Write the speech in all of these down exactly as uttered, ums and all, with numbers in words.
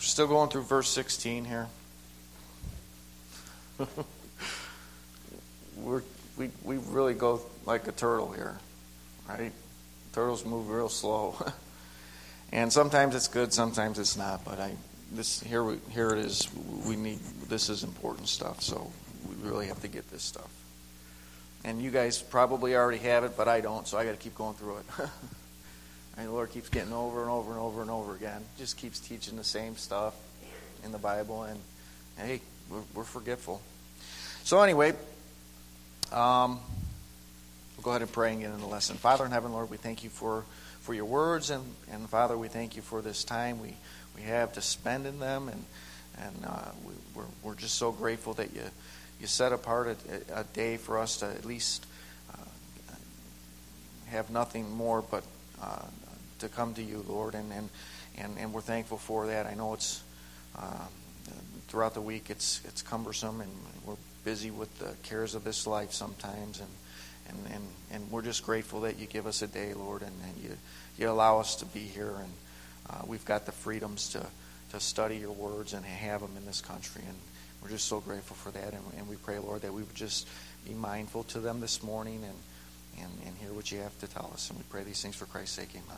still going through verse sixteen here. We're, we we really go like a turtle here, right? Turtles move real slow, and sometimes it's good, sometimes it's not. But I this here we, here it is. We need this is important stuff, so we really have to get this stuff. And you guys probably already have it, but I don't, so I got to keep going through it. And the Lord keeps getting over and over and over and over again. Just keeps teaching the same stuff in the Bible, and, and hey, we're, we're forgetful. So anyway, um, we'll go ahead and pray and get into the lesson. Father in heaven, Lord, we thank you for, for your words, and, and Father, we thank you for this time we, we have to spend in them, and and uh, we, we're we're just so grateful that you you set apart a, a day for us to at least uh, have nothing more but uh, to come to you, Lord, and, and and and we're thankful for that. I know it's uh, throughout the week it's it's cumbersome, and we're busy with the cares of this life sometimes, and and, and, and we're just grateful that you give us a day, Lord, and, and you you allow us to be here, and uh, we've got the freedoms to, to study your words and have them in this country, and we're just so grateful for that, and, and we pray, Lord, that we would just be mindful to them this morning and, and, and hear what you have to tell us, and we pray these things for Christ's sake, amen.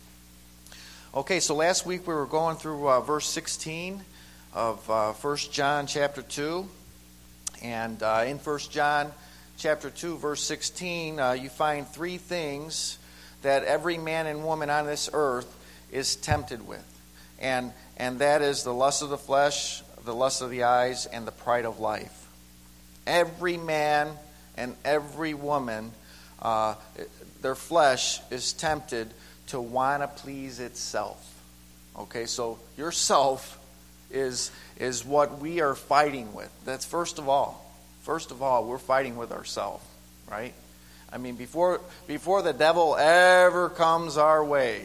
Okay, so last week we were going through uh, verse sixteen of uh, First John chapter two, and uh, in First John chapter two, verse sixteen, uh, you find three things that every man and woman on this earth is tempted with. And and that is the lust of the flesh, the lust of the eyes, and the pride of life. Every man and every woman, uh, their flesh is tempted to want to please itself. Okay, so yourself is is what we are fighting with. That's first of all. First of all, we're fighting with ourselves, right? I mean, before before the devil ever comes our way,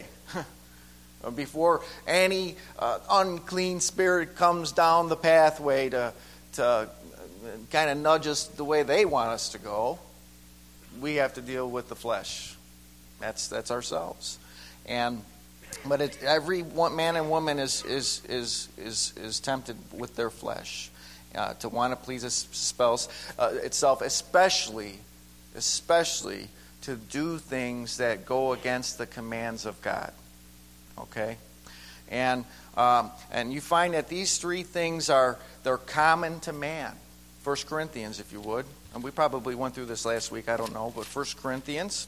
before any uh, unclean spirit comes down the pathway to to kind of nudge us the way they want us to go, we have to deal with the flesh. That's that's ourselves, and but it, every one, man and woman is is is is is tempted with their flesh uh, to want to please its spouse uh, itself, especially. especially to do things that go against the commands of God. Okay? And um, and you find that these three things are they're common to man. First Corinthians, if you would. And we probably went through this last week, I don't know, but First Corinthians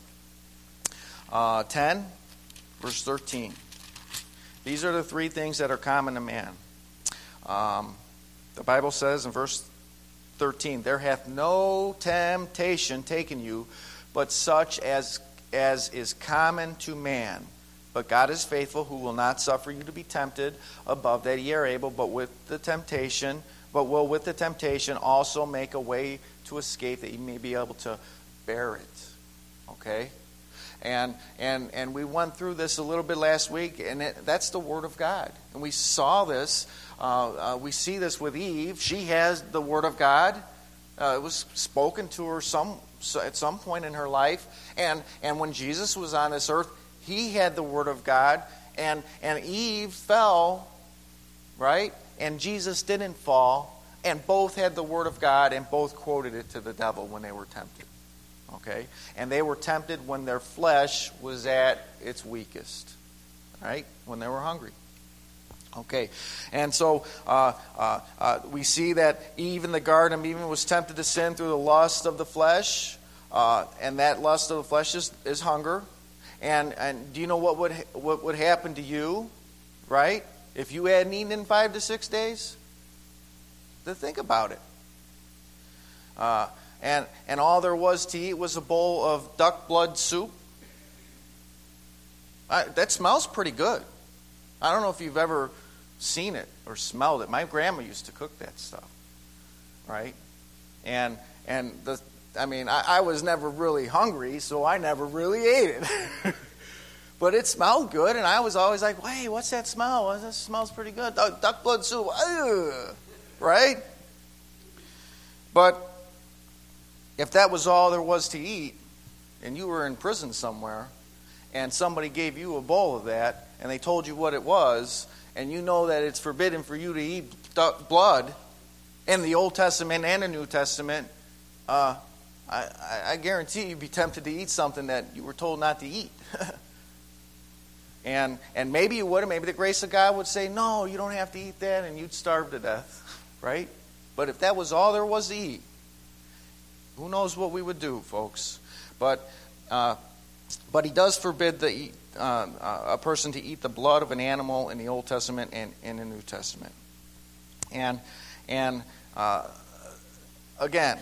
uh, ten, verse thirteen. These are the three things that are common to man. Um, the Bible says in verse thirteen, there hath no temptation taken you, but such as as is common to man. But God is faithful, who will not suffer you to be tempted above that ye are able, but with the temptation, but will with the temptation also make a way to escape, that you may be able to bear it. Okay? And and and we went through this a little bit last week, and it, that's the Word of God. And we saw this. Uh, uh, we see this with Eve. She has the Word of God. Uh, it was spoken to her some at some point in her life. And and when Jesus was on this earth, he had the Word of God. And and Eve fell, right? And Jesus didn't fall. And both had the Word of God, and both quoted it to the devil when they were tempted. Okay? And they were tempted when their flesh was at its weakest. Right? When they were hungry. Okay, and so uh, uh, uh, we see that Eve in the garden even was tempted to sin through the lust of the flesh, uh, and that lust of the flesh is, is hunger. And and do you know what would what would happen to you, right? If you hadn't eaten in five to six days? To think about it. Uh, and and all there was to eat was a bowl of duck blood soup. I, that smells pretty good. I don't know if you've ever seen it or smelled it. My grandma used to cook that stuff, right? And and the I mean, I, I was never really hungry, so I never really ate it. But it smelled good, and I was always like, "Hey, what's that smell? Well, that smells pretty good. Duck, duck blood soup, ugh. Right?" But if that was all there was to eat, and you were in prison somewhere, and somebody gave you a bowl of that, and they told you what it was, and you know that it's forbidden for you to eat blood in the Old Testament and the New Testament, uh, I, I guarantee you'd be tempted to eat something that you were told not to eat. and and maybe you would, maybe the grace of God would say, no, you don't have to eat that, and you'd starve to death, right? But if that was all there was to eat, who knows what we would do, folks? But uh, but he does forbid the uh, a person to eat the blood of an animal in the Old Testament and in the New Testament. And and uh, again,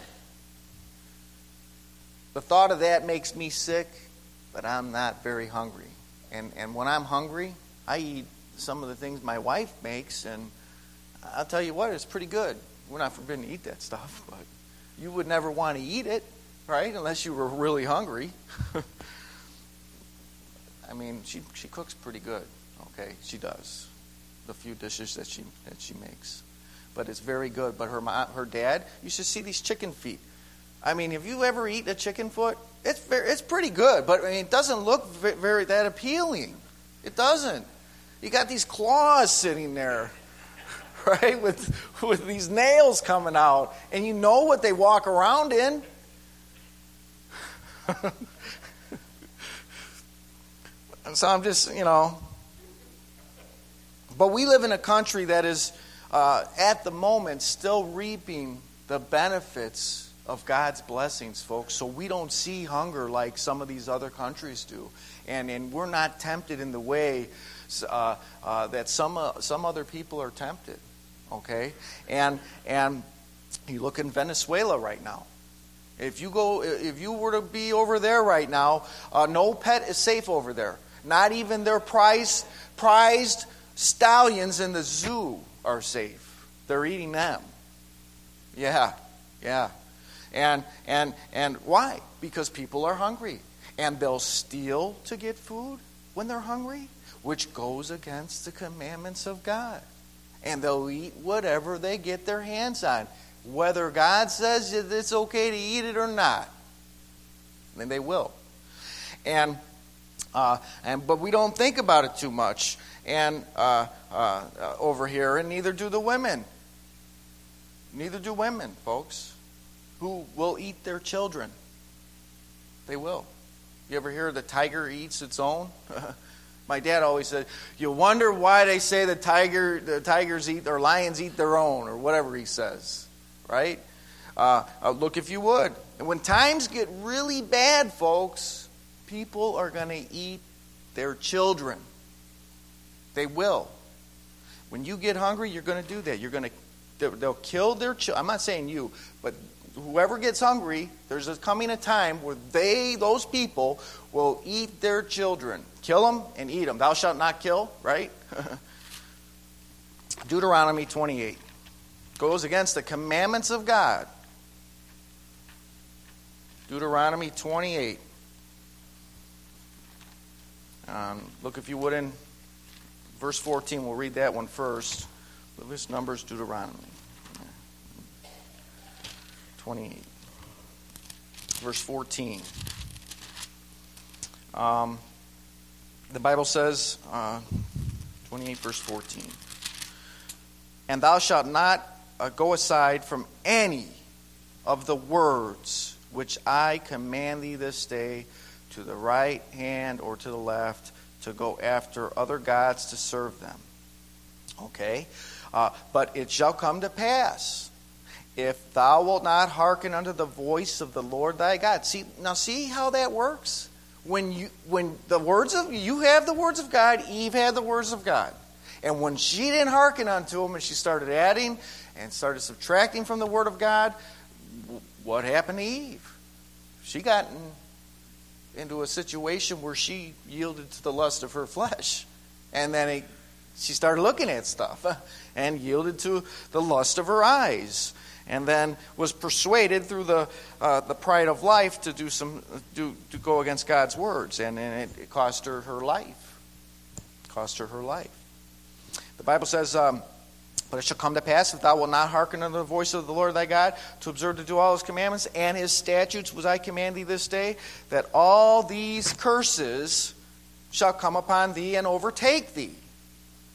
the thought of that makes me sick, but I'm not very hungry. And and when I'm hungry, I eat some of the things my wife makes, and I'll tell you what, it's pretty good. We're not forbidden to eat that stuff, but you would never want to eat it, right? Unless you were really hungry. I mean, she she cooks pretty good. Okay, she does. The few dishes that she that she makes, but it's very good. But her mom, her dad, you should see these chicken feet. I mean, have you ever eaten a chicken foot? It's very, it's pretty good, but I mean, it doesn't look very, very that appealing. It doesn't. You got these claws sitting there, right, with with these nails coming out, and you know what they walk around in. And so I'm just, you know. But we live in a country that is, uh, at the moment, still reaping the benefits of God's blessings, folks. So we don't see hunger like some of these other countries do. And and we're not tempted in the way uh, uh, that some uh, some other people are tempted. Okay? And and you look in Venezuela right now. If you go, if you were to be over there right now, uh, no pet is safe over there. Not even their prized prized stallions in the zoo are safe. They're eating them. Yeah, yeah. And and and why? Because people are hungry. And they'll steal to get food when they're hungry, which goes against the commandments of God. And they'll eat whatever they get their hands on, whether God says it's okay to eat it or not. And they will. And uh, and but we don't think about it too much. And uh, uh, uh, over here, and neither do the women. Neither do women, folks, who will eat their children. They will. You ever hear the tiger eats its own? My dad always said, you wonder why they say the tiger, the tigers eat, or lions eat their own, or whatever he says, right? Uh, uh, look if you would. And when times get really bad, folks, people are going to eat their children. They will. When you get hungry, you're going to do that. You're going to, they'll kill their children. I'm not saying you, but whoever gets hungry, there's a coming a time where they, those people, will eat their children. Kill them and eat them. Thou shalt not kill, right? Deuteronomy twenty-eight goes against the commandments of God. Deuteronomy twenty-eight. Um, look if you would in verse fourteen. We'll read that one first. This Numbers, Deuteronomy twenty-eight, verse fourteen. Um, the Bible says, uh, twenty-eight, verse fourteen. And thou shalt not uh, go aside from any of the words which I command thee this day, to the right hand or to the left, to go after other gods to serve them. Okay? Uh, but it shall come to pass, if thou wilt not hearken unto the voice of the Lord thy God. See, now see how that works? When you when the words of you have the words of God, Eve had the words of God. And when she didn't hearken unto them and she started adding and started subtracting from the word of God, what happened to Eve? She got in, into a situation where she yielded to the lust of her flesh. And then it, she started looking at stuff and yielded to the lust of her eyes. And then was persuaded through the uh, the pride of life to do some do to go against God's words, and, and it, it cost her her life. It cost her her life. The Bible says, um, "But it shall come to pass, if thou wilt not hearken unto the voice of the Lord thy God, to observe to do all his commandments and his statutes, which I command thee this day, that all these curses shall come upon thee and overtake thee."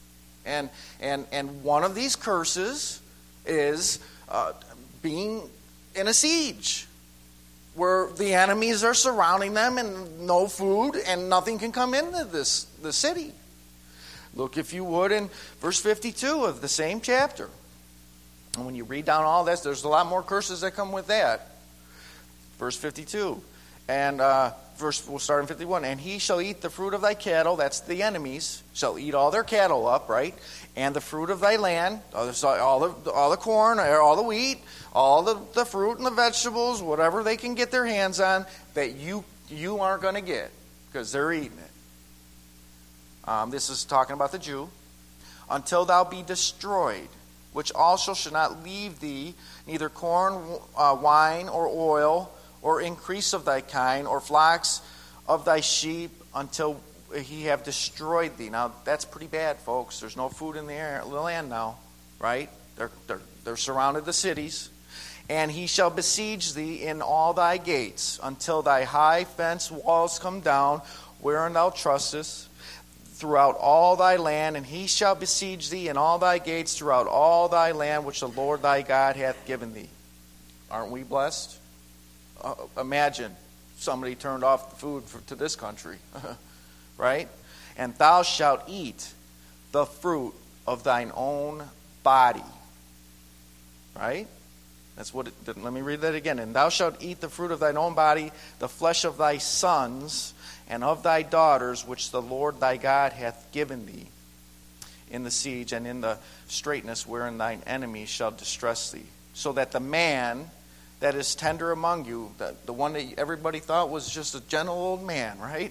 And and and one of these curses is uh, being in a siege, where the enemies are surrounding them and no food and nothing can come into this the city. Look, if you would, in verse fifty-two of the same chapter. And when you read down all this, there's a lot more curses that come with that. Verse fifty-two. And uh, verse, we'll start in fifty-one. And he shall eat the fruit of thy cattle, that's the enemies, shall eat all their cattle up, right? And the fruit of thy land, all the, all the, all the corn, all the wheat, all the, the fruit and the vegetables, whatever they can get their hands on, that you, you aren't going to get, because they're eating it. Um, this is talking about the Jew. Until thou be destroyed, which also shall not leave thee neither corn, uh, wine, or oil, or increase of thy kind, or flocks of thy sheep, until he have destroyed thee. Now, that's pretty bad, folks. There's no food in the, air, the land now, right? They're, they're, they're surrounded the cities. And he shall besiege thee in all thy gates, until thy high fence walls come down, wherein thou trustest, throughout all thy land. And he shall besiege thee in all thy gates, throughout all thy land, which the Lord thy God hath given thee. Aren't we blessed? Uh, imagine somebody turned off the food for, to this country, right? And thou shalt eat the fruit of thine own body, right? That's what it, let me read that again. And thou shalt eat the fruit of thine own body, the flesh of thy sons and of thy daughters, which the Lord thy God hath given thee in the siege and in the straitness wherein thine enemies shall distress thee. So that the man that is tender among you, the, the one that everybody thought was just a gentle old man, right?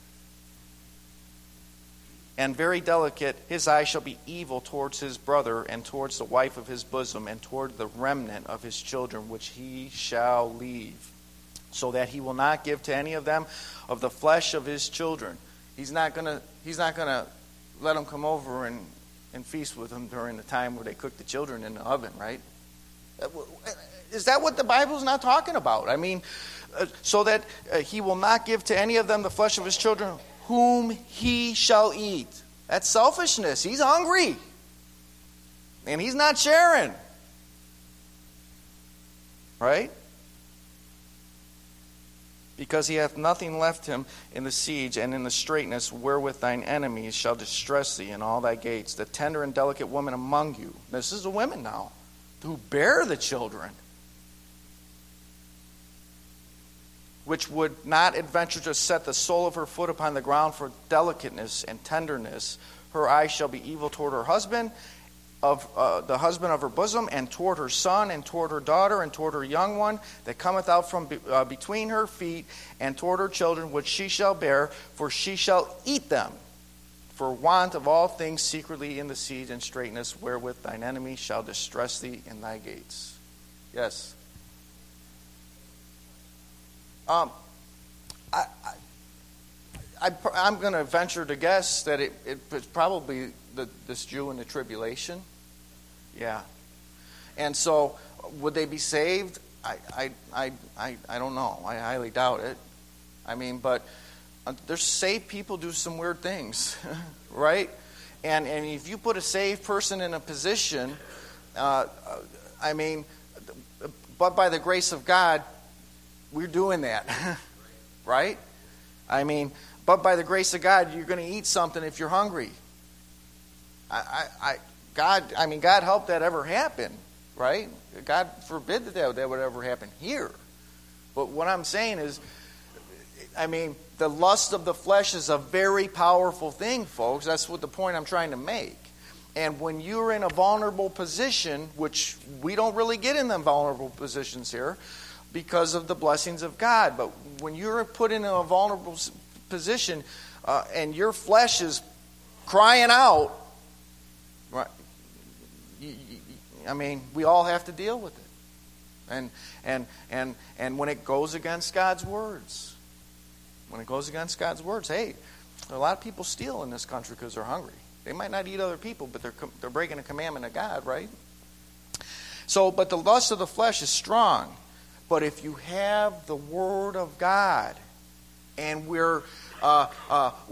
And very delicate, his eye shall be evil towards his brother, and towards the wife of his bosom, and toward the remnant of his children, which he shall leave, so that he will not give to any of them of the flesh of his children. He's not gonna. He's not gonna let them come over and, and feast with him during the time where they cook the children in the oven, right? Is that what the Bible's not talking about? I mean, uh, so that uh, he will not give to any of them the flesh of his children, whom he shall eat. That's selfishness. He's hungry. And he's not sharing. Right? Because he hath nothing left him in the siege and in the straitness wherewith thine enemies shall distress thee in all thy gates. The tender and delicate woman among you. This is the women now, who bear the children, which would not adventure to set the sole of her foot upon the ground for delicateness and tenderness. Her eye shall be evil toward her husband, of uh, the husband of her bosom, and toward her son, and toward her daughter, and toward her young one that cometh out from be, uh, between her feet, and toward her children which she shall bear, for she shall eat them, for want of all things secretly in the siege and straitness wherewith thine enemy shall distress thee in thy gates. Yes. Um, I, I, I, I'm going to venture to guess that it, it, it's probably the, this Jew in the tribulation. Yeah. And so, would they be saved? I, I, I, I, I don't know. I highly doubt it. I mean, but uh, there's saved people do some weird things, right? And and if you put a saved person in a position, uh, I mean, but by the grace of God, we're doing that, right? I mean, but by the grace of God, you're going to eat something if you're hungry. I, I, I, God, I mean, God help that ever happen, right? God forbid that, that that would ever happen here. But what I'm saying is, I mean, the lust of the flesh is a very powerful thing, folks. That's what the point I'm trying to make. And when you're in a vulnerable position, which we don't really get in them vulnerable positions here, because of the blessings of God. But when you're put in a vulnerable position uh, and your flesh is crying out, right, you, you, I mean, we all have to deal with it. And and and and when it goes against God's words, when it goes against God's words, hey, a lot of people steal in this country because they're hungry. They might not eat other people, but they're they're breaking a commandment of God, right? So, but the lust of the flesh is strong. But if you have the Word of God, and we're uh, uh, we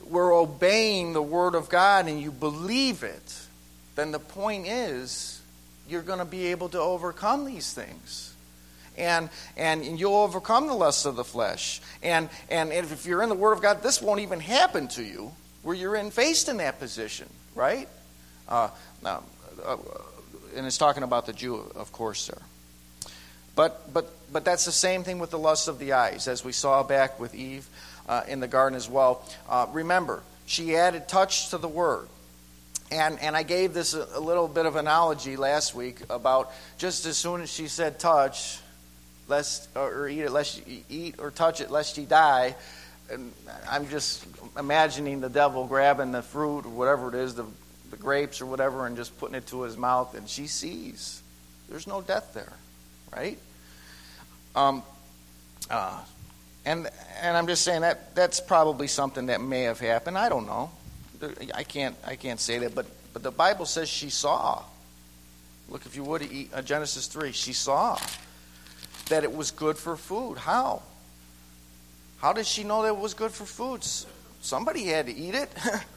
we're obeying the Word of God and you believe it, then the point is you're going to be able to overcome these things. And and you'll overcome the lusts of the flesh. And, and if you're in the Word of God, this won't even happen to you where you're in faced in that position, right? Uh, now, uh, and it's talking about the Jew, of course, there. But but but that's the same thing with the lust of the eyes, as we saw back with Eve uh, in the garden as well. Uh, remember, she added touch to the word. And and I gave this a, a little bit of analogy last week about just as soon as she said touch, lest or eat it, lest you eat or touch it, lest ye die. And I'm just imagining the devil grabbing the fruit or whatever it is, the the grapes or whatever, and just putting it to his mouth, and she sees there's no death there. Right? Um, uh, and and I'm just saying that that's probably something that may have happened. I don't know. I can't I can't say that, but but the Bible says she saw. Look, if you would, uh, Genesis three. She saw that it was good for food. How? How did she know that it was good for food? Somebody had to eat it.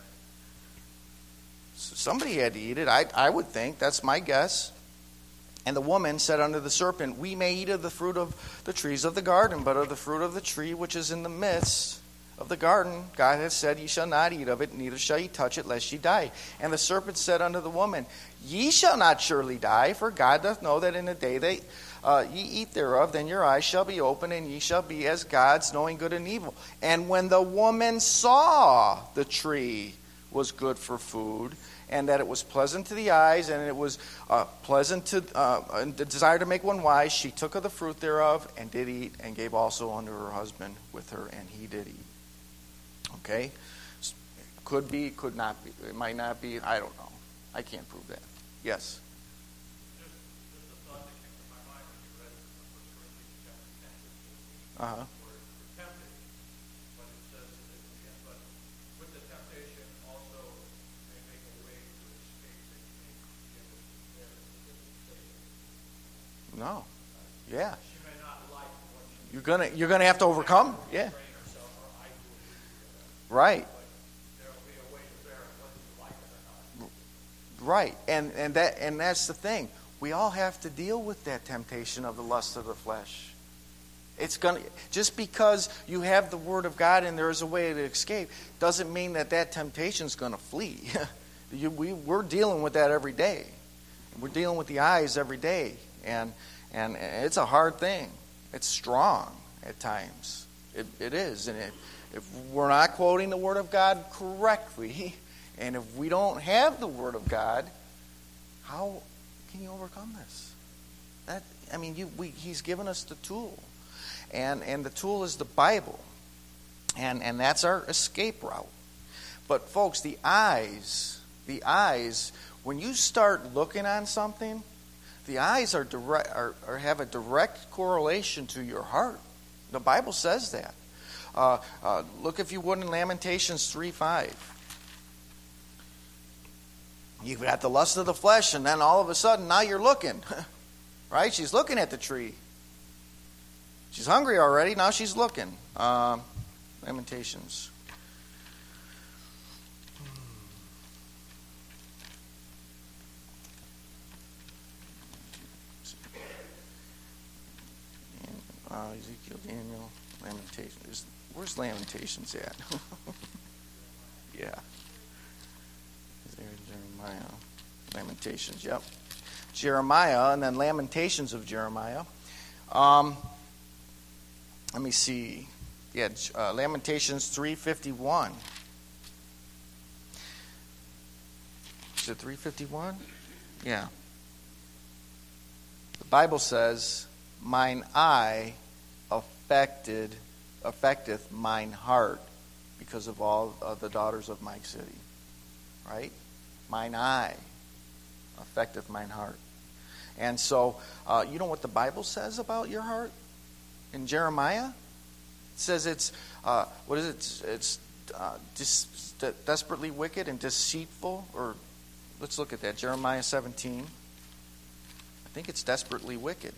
Somebody had to eat it. I I would think. That's my guess. And the woman said unto the serpent, we may eat of the fruit of the trees of the garden, but of the fruit of the tree which is in the midst of the garden, God has said, ye shall not eat of it, neither shall ye touch it, lest ye die. And the serpent said unto the woman, ye shall not surely die, for God doth know that in the day that uh, ye eat thereof, then your eyes shall be open, and ye shall be as gods, knowing good and evil. And when the woman saw the tree was good for food, and that it was pleasant to the eyes, and it was uh, pleasant to uh, the desire to make one wise, she took of the fruit thereof, and did eat, and gave also unto her husband with her, and he did eat. Okay? Could be, could not be. It might not be. I don't know. I can't prove that. Yes? Just, just a thought that came to my mind when you read First Corinthians chapter ten, Uh-huh. where we're tempted, but it says that we have, but with the temptation also may make a way to escape that you may be able to bear the temptation. No. Yeah. She may not like what she You're gonna you're gonna have to overcome. Yeah. train herself, or I do it, Right. but there will be a way to bear it whether you like it or not. Right. And and that and that's the thing. We all have to deal with that temptation of the lust of the flesh. It's gonna just because you have the Word of God and there is a way to escape doesn't mean that that temptation is going to flee. you, we we're dealing with that every day. We're dealing with the eyes every day, and and it's a hard thing. It's strong at times. It, it is, and it, if we're not quoting the Word of God correctly, and if we don't have the Word of God, how can you overcome this? That I mean, you, we, He's given us the tool. And and the tool is the Bible. And and that's our escape route. But folks, the eyes, the eyes, when you start looking on something, the eyes are direct are, are have a direct correlation to your heart. The Bible says that. Uh, uh, look, if you would, in Lamentations three five. You've got the lust of the flesh, and then all of a sudden, now you're looking. Right? She's looking at the tree. She's hungry already. Now she's looking. Uh, Lamentations. Uh, Ezekiel, Daniel, Lamentations. Where's Lamentations at? Yeah. There, Jeremiah. Lamentations, yep. Jeremiah, and then Lamentations of Jeremiah. Um, let me see. Yeah, uh, Lamentations three fifty-one. Is it three fifty-one? Yeah. The Bible says, mine eye affected, affecteth mine heart because of all of the daughters of my city. Right? Mine eye affecteth mine heart. And so, uh, you know what the Bible says about your heart? In Jeremiah, it says it's, uh, what is it? It's, it's uh, dis- desperately wicked and deceitful. Or, let's look at that. Jeremiah seventeen. I think it's desperately wicked.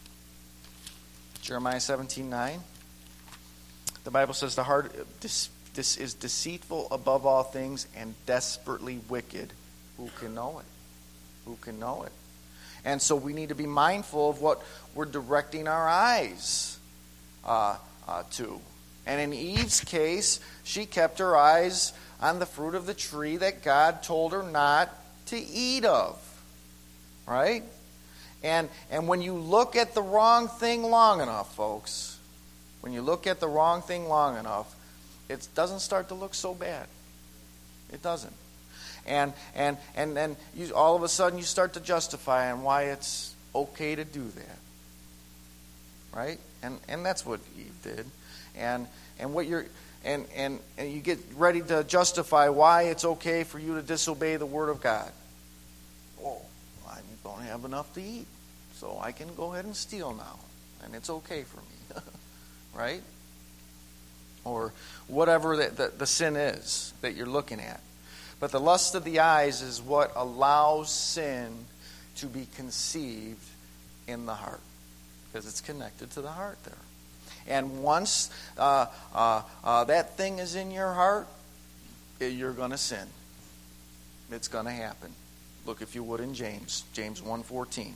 Jeremiah seventeen nine. The Bible says the heart, dis- This is deceitful above all things and desperately wicked. Who can know it? Who can know it? And so we need to be mindful of what we're directing our eyes uh, uh, to. And in Eve's case, she kept her eyes on the fruit of the tree that God told her not to eat of. Right? And and when you look at the wrong thing long enough, folks, when you look at the wrong thing long enough, it doesn't start to look so bad. It doesn't. And and and then you, all of a sudden you start to justify on why it's okay to do that. Right? And and that's what Eve did. And and what you're and, and, and you get ready to justify why it's okay for you to disobey the word of God. Oh, I don't have enough to eat, so I can go ahead and steal now, and it's okay for me. Right? Or whatever the, the, the sin is that you're looking at. But the lust of the eyes is what allows sin to be conceived in the heart. Because it's connected to the heart there. And once uh, uh, uh, that thing is in your heart, you're going to sin. It's going to happen. Look, if you would, in James, James one fourteen.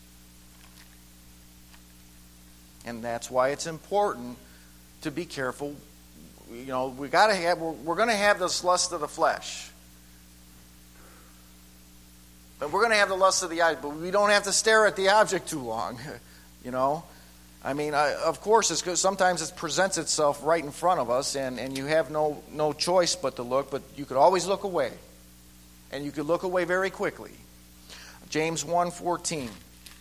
And that's why it's important to be careful. You know, we got to have. We're, we're going to have this lust of the flesh, but we're going to have the lust of the eyes. But we don't have to stare at the object too long. You know, I mean, I, of course, it's because sometimes it presents itself right in front of us, and, and you have no no choice but to look. But you could always look away, and you could look away very quickly. James one fourteen.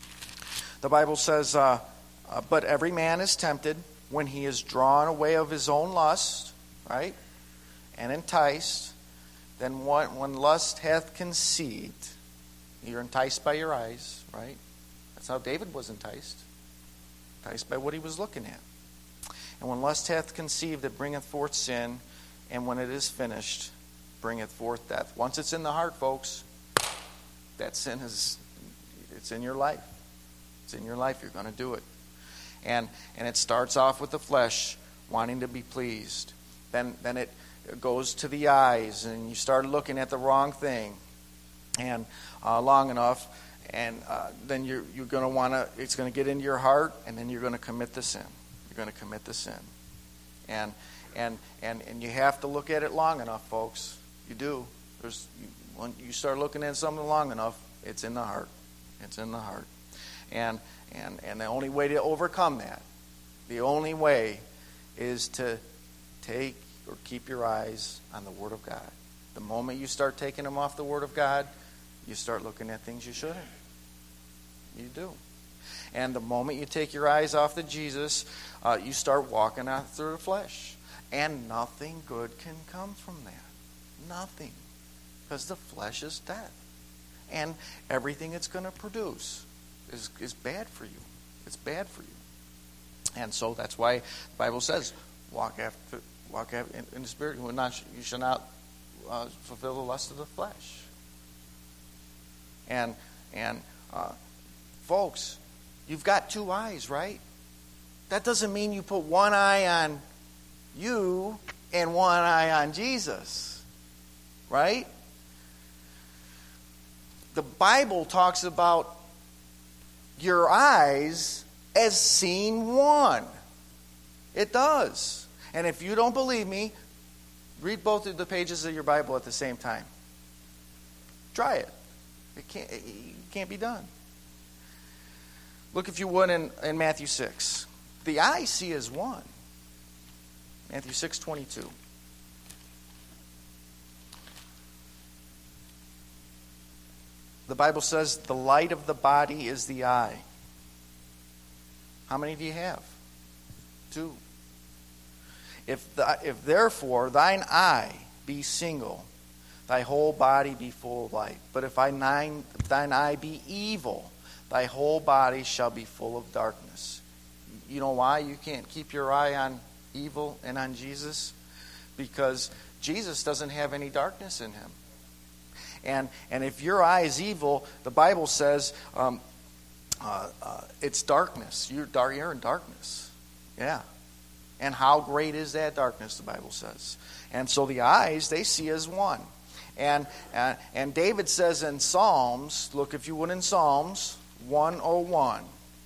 The Bible says, uh, uh, "But every man is tempted when he is drawn away of his own lust," right, "and enticed. Then what, when lust hath conceived," you're enticed by your eyes, right? That's how David was enticed. Enticed by what he was looking at. "And when lust hath conceived, it bringeth forth sin. And when it is finished, bringeth forth death." Once it's in the heart, folks, that sin is, it's in your life. It's in your life. You're going to do it. And and it starts off with the flesh wanting to be pleased. Then then it goes to the eyes, and you start looking at the wrong thing, and uh, long enough, and uh, then you're you're going to want to. It's going to get into your heart, and then you're going to commit the sin. You're going to commit the sin, and and and and you have to look at it long enough, folks. You do. There's you, when you start looking at something long enough, it's in the heart. It's in the heart, and. And and the only way to overcome that, the only way is to take or keep your eyes on the Word of God. The moment you start taking them off the Word of God, you start looking at things you shouldn't. You do. And the moment you take your eyes off the Jesus, uh, you start walking out through the flesh. And nothing good can come from that. Nothing. Because the flesh is death. And everything it's going to produce Is, is bad for you. It's bad for you. And so that's why the Bible says, walk after, walk after, in, in the Spirit. You, will not, you shall not uh, fulfill the lust of the flesh. And, and uh, folks, you've got two eyes, right? That doesn't mean you put one eye on you and one eye on Jesus. Right? The Bible talks about your eyes as seeing one. It does. And if you don't believe me, read both of the pages of your Bible at the same time. Try it. It can't, it can't be done. Look, if you would, in, in Matthew six. The eye see as one. Matthew six twenty-two. The Bible says the light of the body is the eye. How many do you have? Two. If, the, if therefore thine eye be single, thy whole body be full of light. But if thine, if thine eye be evil, thy whole body shall be full of darkness. You know why you can't keep your eye on evil and on Jesus? Because Jesus doesn't have any darkness in him. And and if your eye is evil, the Bible says um, uh, uh, it's darkness. You're dark. You're in darkness. Yeah. And how great is that darkness, the Bible says. And so the eyes, they see as one. And, uh, and David says in Psalms, look if you would in Psalms one oh one.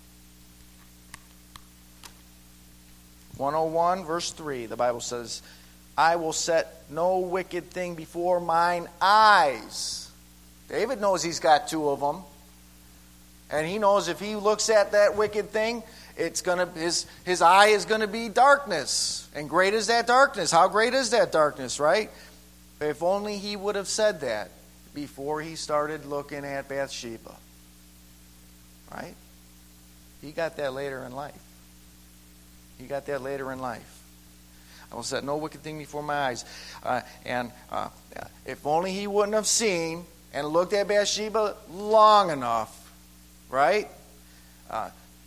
one oh one verse three, the Bible says, I will set no wicked thing before mine eyes. David knows he's got two of them. And he knows if he looks at that wicked thing, it's gonna his his eye is gonna be darkness. And great is that darkness. How great is that darkness, right? If only he would have said that before he started looking at Bathsheba. Right? He got that later in life. He got that later in life. I will set no wicked thing before my eyes. Uh, and uh, if only he wouldn't have seen and looked at Bathsheba long enough, right? Uh,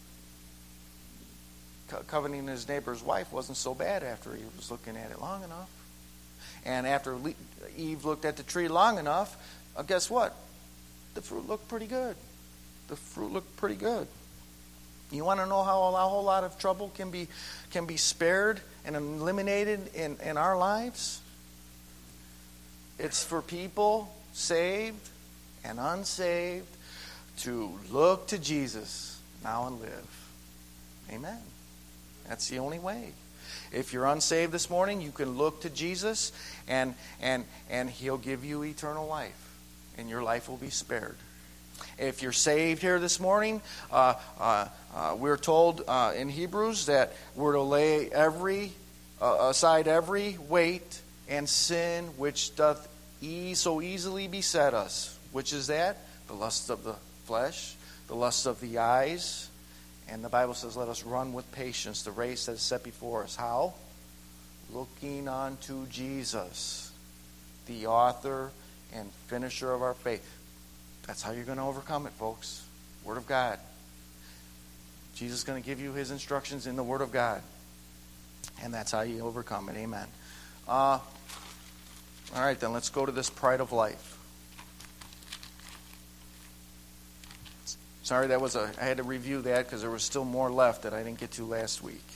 co- coveting his neighbor's wife wasn't so bad after he was looking at it long enough. And after Eve looked at the tree long enough, uh, guess what? The fruit looked pretty good. The fruit looked pretty good. You want to know how a whole lot of trouble can be can be spared and eliminated in, in our lives? It's for people saved and unsaved to look to Jesus now and live. Amen. That's the only way. If you're unsaved this morning, you can look to Jesus and and and He'll give you eternal life, and your life will be spared. If you're saved here this morning, uh, uh, uh, we're told uh, in Hebrews that we're to lay every uh, aside every weight and sin which doth e- so easily beset us. Which is that? The lust of the flesh, the lust of the eyes. And the Bible says, let us run with patience the race that is set before us. How? Looking unto Jesus, the author and finisher of our faith. That's how you're going to overcome it, folks. Word of God. Jesus is going to give you His instructions in the Word of God. And that's how you overcome it. Amen. Uh, all right, then let's go to this pride of life. Sorry, that was a. I had to review that because there was still more left that I didn't get to last week.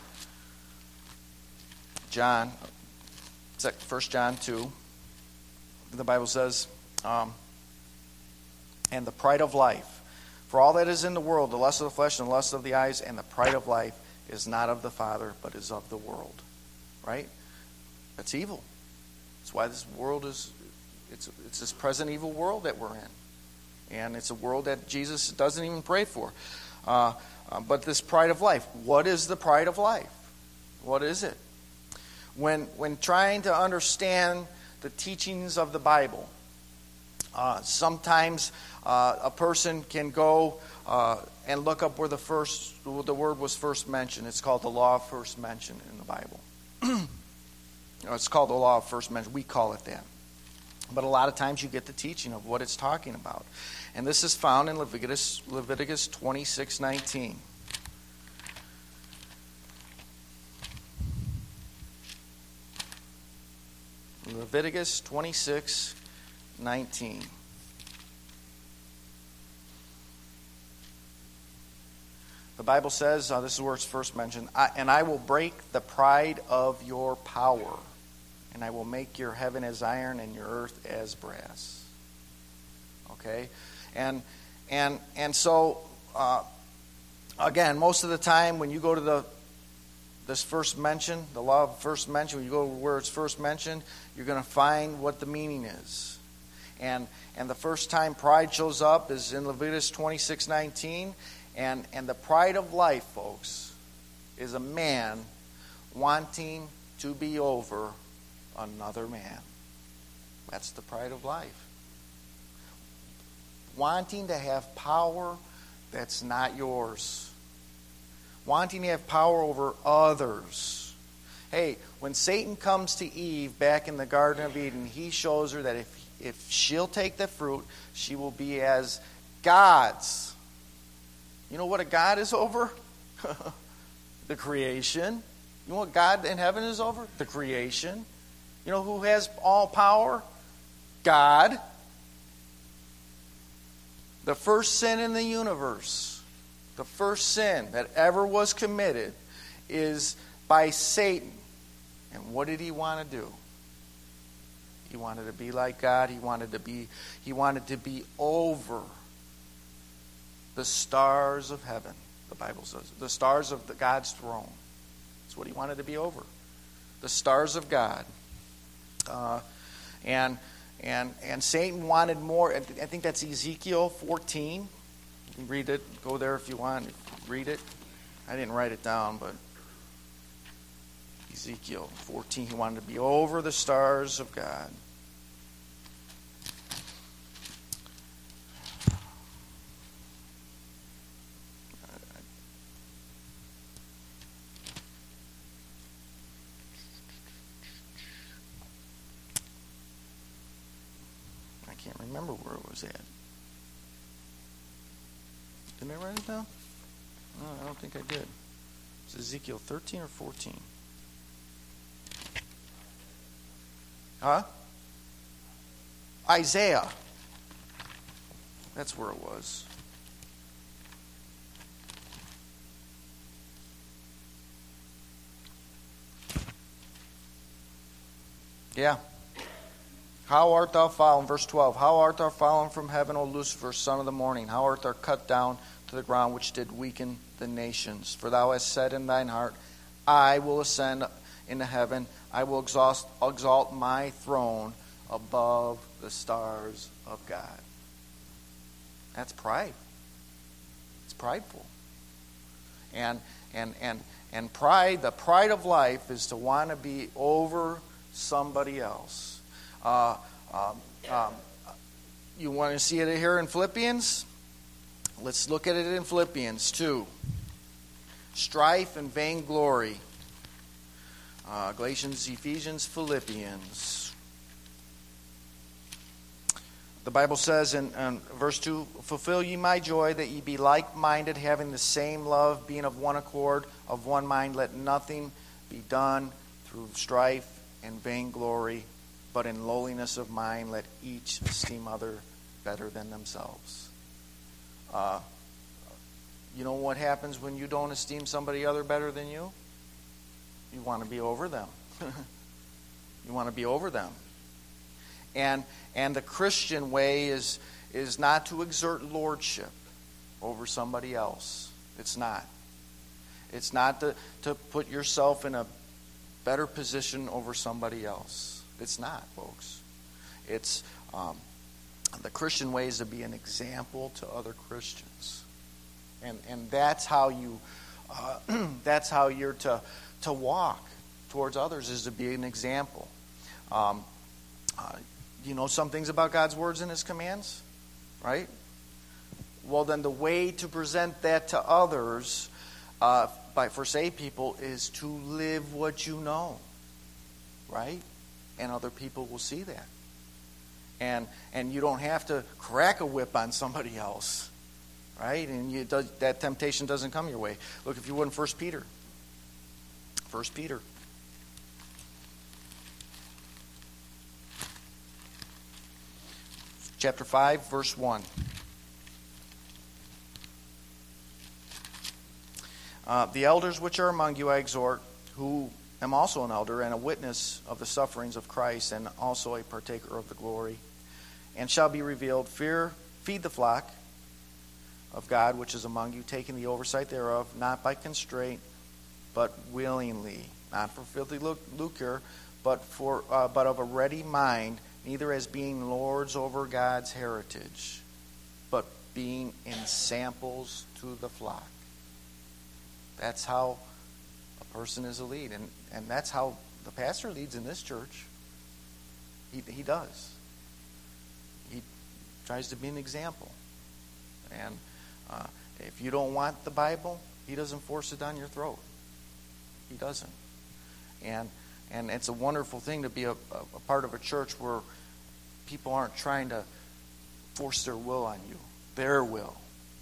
John, First John two. The Bible says, um, and the pride of life. For all that is in the world, the lust of the flesh and the lust of the eyes, and the pride of life is not of the Father, but is of the world. Right? That's evil. That's why this world is. It's it's this present evil world that we're in. And it's a world that Jesus doesn't even pray for. Uh, uh, but this pride of life. What is the pride of life? What is it? When when trying to understand the teachings of the Bible, uh, sometimes uh, a person can go uh, and look up where the first the word was first mentioned. It's called the law of first mention in the Bible. It's called the law of first mention. We call it that. But a lot of times you get the teaching of what it's talking about. And this is found in Leviticus, Leviticus twenty-six nineteen. Leviticus twenty-six nineteen. The Bible says, uh, this is where it's first mentioned, I, and I will break the pride of your power, and I will make your heaven as iron and your earth as brass. Okay? And and and so, uh, again, most of the time when you go to the this first mention, the law of first mention, when you go where it's first mentioned, you're going to find what the meaning is. And and the first time pride shows up is in Leviticus twenty-six nineteen. And, and the pride of life, folks, is a man wanting to be over another man. That's the pride of life. Wanting to have power that's not yours. Wanting to have power over others. Hey, when Satan comes to Eve back in the Garden of Eden, he shows her that if, if she'll take the fruit, she will be as gods. You know what a God is over? The creation. You know what God in heaven is over? The creation. You know who has all power? God. The first sin in the universe, the first sin that ever was committed is by Satan. And what did he want to do? He wanted to be like God. He wanted to be, he wanted to be over the stars of heaven, the Bible says. The stars of the God's throne. That's what he wanted to be over. The stars of God. Uh, and and and Satan wanted more. I think that's Ezekiel fourteen. You can read it. Go there if you want. Read it. I didn't write it down, but Ezekiel fourteen. He wanted to be over the stars of God. I can't remember where it was at. Didn't I write it down? No, I don't think I did. It's Ezekiel thirteen or fourteen. Huh? Isaiah. That's where it was. Yeah. How art thou fallen? Verse twelve. How art thou fallen from heaven, O Lucifer, son of the morning? How art thou cut down to the ground, which did weaken the nations? For thou hast said in thine heart, I will ascend into heaven. I will exalt, exalt my throne above the stars of God. That's pride. It's prideful. And and and and pride, the pride of life is to want to be over somebody else. Uh, um, um, you want to see it here in Philippians? Let's look at it in Philippians two. Strife and vainglory. Uh, Galatians, Ephesians, Philippians. The Bible says in, in verse two, fulfill ye my joy, that ye be like-minded, having the same love, being of one accord, of one mind. Let nothing be done through strife and vainglory, but in lowliness of mind, let each esteem other better than themselves. Uh, you know what happens when you don't esteem somebody other better than you? You want to be over them. You want to be over them. And and the Christian way is is not to exert lordship over somebody else. It's not. It's not to, to put yourself in a better position over somebody else. It's not, folks. It's um, the Christian way is to be an example to other Christians, and and that's how you uh, that's how you're to to walk towards others, is to be an example. Um, uh, you know some things about God's words and His commands, right? Well, then the way to present that to others, uh, by for saved people, is to live what you know, right? And other people will see that. And and you don't have to crack a whip on somebody else, right? And you does, that temptation doesn't come your way. Look, if you would, in First Peter. First Peter. Chapter five, verse one. Uh, the elders which are among you I exhort, who am also an elder and a witness of the sufferings of Christ, and also a partaker of the glory, and shall be revealed. Fear, feed the flock of God which is among you, taking the oversight thereof, not by constraint, but willingly, not for filthy lucre, but for uh, but of a ready mind, neither as being lords over God's heritage, but being ensamples to the flock. That's how a person is a lead, and, and that's how the pastor leads in this church. He he does. He tries to be an example. And uh, if you don't want the Bible, he doesn't force it down your throat. He doesn't. And and it's a wonderful thing to be a, a, a part of a church where people aren't trying to force their will on you, their will.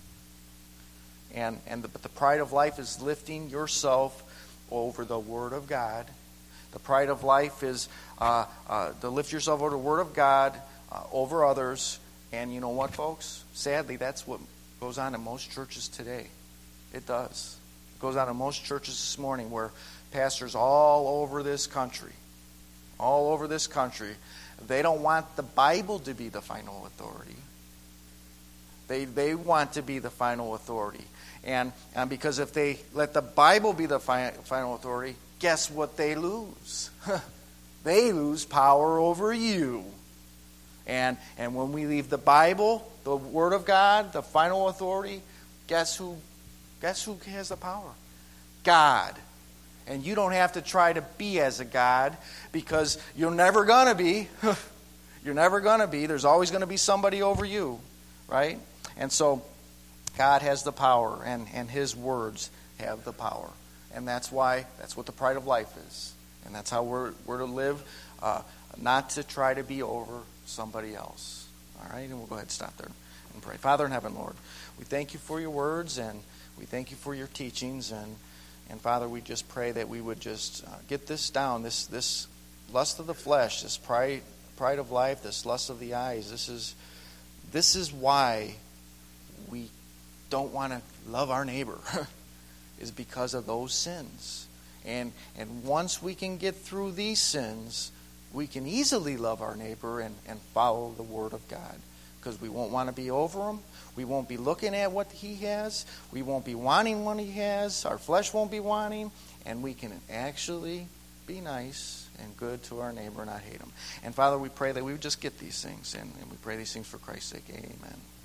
And and the, but the pride of life is lifting yourself over the Word of God. The pride of life is uh, uh, to lift yourself over the Word of God uh, over others. And you know what, folks? Sadly, that's what goes on in most churches today. It does. It goes on in most churches this morning where pastors all over this country, all over this country, they don't want the Bible to be the final authority. They they want to be the final authority. And, and because if they let the Bible be the fi- final authority, guess what they lose? They lose power over you. And and when we leave the Bible, the Word of God, the final authority, guess who guess who has the power? God. And you don't have to try to be as a God, because you're never going to be. You're never going to be. There's always going to be somebody over you, right? And so God has the power, and, and His words have the power. And that's why, that's what the pride of life is. And that's how we're, we're to live, uh, not to try to be over somebody else. All right? And we'll go ahead and stop there and pray. Father in heaven, Lord, we thank you for your words, and we thank you for your teachings. And, and Father, we just pray that we would just uh, get this down, this this lust of the flesh, this pride pride of life, this lust of the eyes. This is this is why we don't want to love our neighbor, is because of those sins. And and once we can get through these sins, we can easily love our neighbor and, and follow the Word of God. Because we won't want to be over him. We won't be looking at what he has. We won't be wanting what he has. Our flesh won't be wanting. And we can actually be nice and good to our neighbor and not hate him. And Father, we pray that we would just get these things. And, and we pray these things for Christ's sake. Amen.